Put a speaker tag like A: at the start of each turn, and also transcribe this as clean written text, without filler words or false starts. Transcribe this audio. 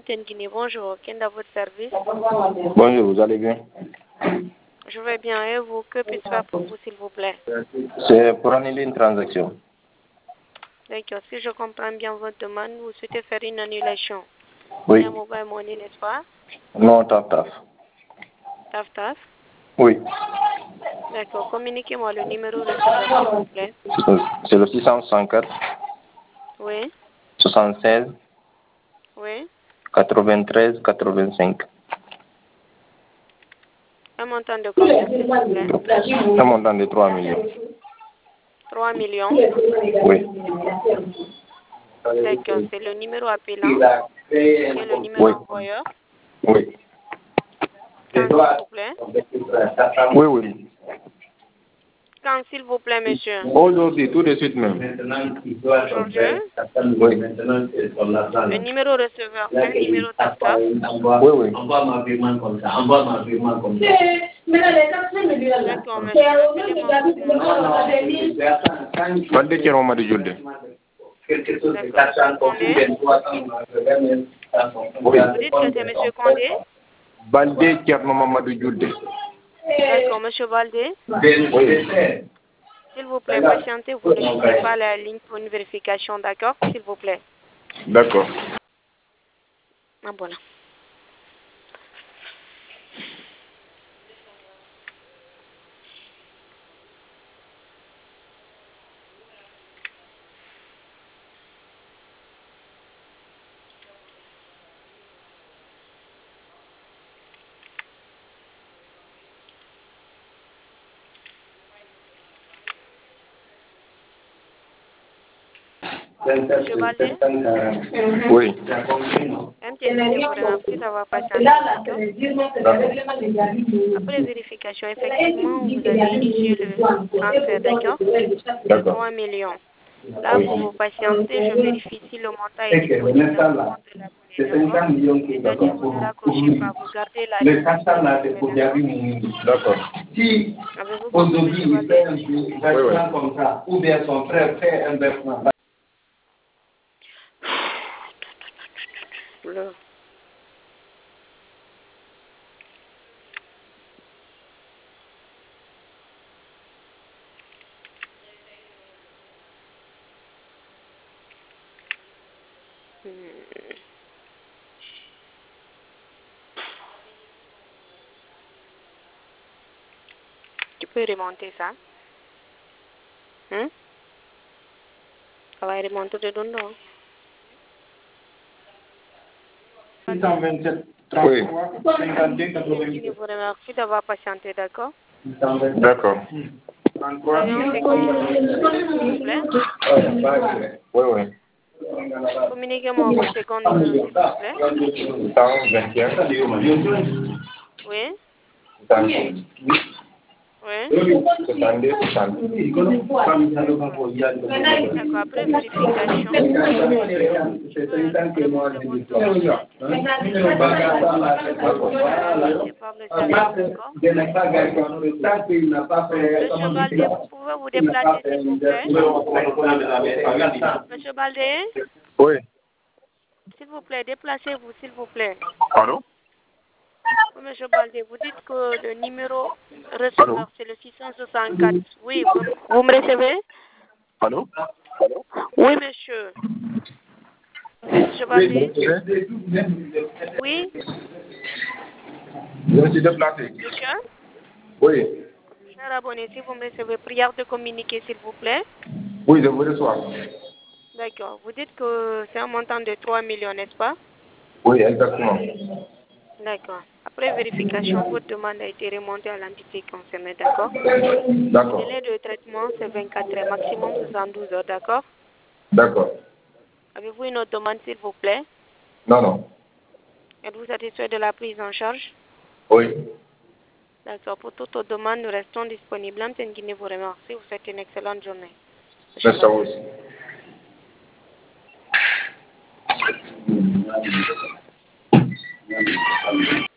A: Guinée, bonjour. Quel est votre service?
B: Bonjour, vous allez bien?
A: Je vais bien et vous? Que puis-je faire pour vous, s'il vous plaît?
B: C'est pour annuler une transaction.
A: D'accord. Si je comprends bien votre demande, vous souhaitez faire une annulation.
B: Oui.
A: Un mobile money, n'est-ce pas?
B: Non, taf.
A: Taf.
B: Oui.
A: D'accord. Communiquez-moi le numéro receveur, s'il vous plaît.
B: C'est le 664
A: Oui.
B: 76
A: Oui.
B: 93 85.
A: Un montant de combien, s'il vous plaît?
B: Un montant de 3 millions.
A: 3 millions.
B: Oui.
A: D'accord. C'est le numéro appelant et le numéro envoyeur.
B: Oui.
A: Quand, s'il vous plaît?
B: Oui.
A: Quand, s'il vous plaît, monsieur?
B: Aujourd'hui, tout de suite même.
A: Aujourd'hui?
B: Oui.
A: Le numéro receveur, un numéro taf.
B: Oui.
A: D'accord, monsieur. Appelez-moi votre nom.
B: Balde Thierno Mamadou Julde.
A: D'accord, monsieur Condé.
B: Oui.
A: Vous dites que c'est monsieur Condé?
B: Balde Thierno Mamadou Julde.
A: D'accord, monsieur Baldé.
B: Oui.
A: S'il vous plaît, patientez, vous ne quittez pas la ligne pour une vérification, d'accord? S'il vous plaît.
B: D'accord.
A: Ah, voilà. Monsieur Baldé?
B: Oui.
A: MTN vous remercie d'avoir patienté, d'accord? Après vérification, effectivement, vous avez initié le transfert, d'accord? De 3 millions. Là, pour vous patienter, je vérifie si le montant est disponible dans le compte de l'abonné, d'accord? C'est-à-dire, vous ne raccrochez pas, vous gardez la ligne,
B: D'accord.
A: Avez-vous compris, monsieur Baldé? Le- Tu peux remonter ça? Ça va remonter de dedans.
B: 627 oui.
A: 52 vous remercie d'avoir patienté, d'accord?
B: D'accord.
A: Vous avez un second, s'il vous plaît?
B: Oui.
A: Communiquez-moi votre second numéro, s'il vous plaît.
B: 121.
A: Oui?
B: 70.
A: Oui?
B: 62.
A: D'accord, après vérification, je peux remonter votre demande. C'est pas le service, d'accord? Monsieur Baldé, vous pouvez vous déplacer, s'il vous plaît? Monsieur Baldé?
B: Oui.
A: S'il vous plaît, déplacez-vous, s'il vous plaît.
B: Allô?
A: Oui, monsieur Baldé, vous dites que le numéro receveur, c'est le 664. Oui, vous me recevez?
B: Allô?
A: Oui, monsieur. Monsieur Baldé? Oui?
B: Je me suis déplacé.
A: Monsieur?
B: Oui.
A: Cher abonné, si vous me recevez, prière de communiquer, s'il vous plaît.
B: Oui, je vous reçois.
A: D'accord. Vous dites que c'est un montant de 3 millions, n'est-ce pas?
B: Oui, exactement.
A: D'accord. Après vérification, votre demande a été remontée à l'entité concernée, d'accord?
B: D'accord.
A: Le délai de traitement, c'est 24 heures, maximum 72 heures, d'accord?
B: D'accord.
A: Avez-vous une autre demande, s'il vous plaît?
B: Non.
A: Êtes-vous satisfait de la prise en charge?
B: Oui.
A: D'accord. Pour toute autre demande, nous restons disponibles. MTN Guinée vous remercie. Vous souhaite une excellente journée.
B: Merci à vous aussi.